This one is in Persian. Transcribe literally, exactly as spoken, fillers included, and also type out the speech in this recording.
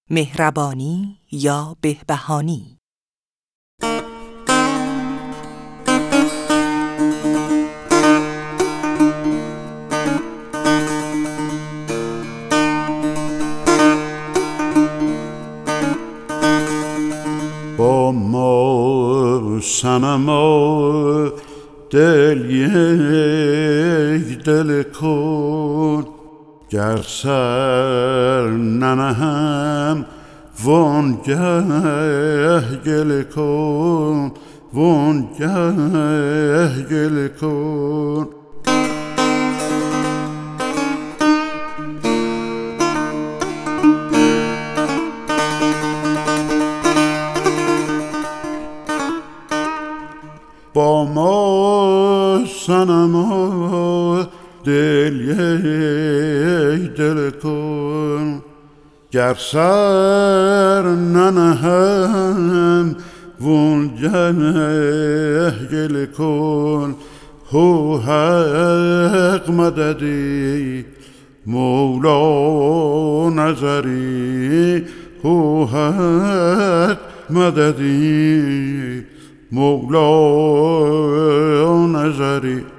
مهربانی یا بهبهانی. با ما صنما دل یک دل کن، گر سر ننهم وانگه گله کن، وانگه گله کن. با ما صنما دل یک دل کن، گر سر ننهم وانگه گله کن. هو حق مددی مولا نظری، هو حق مددی مولا نظری.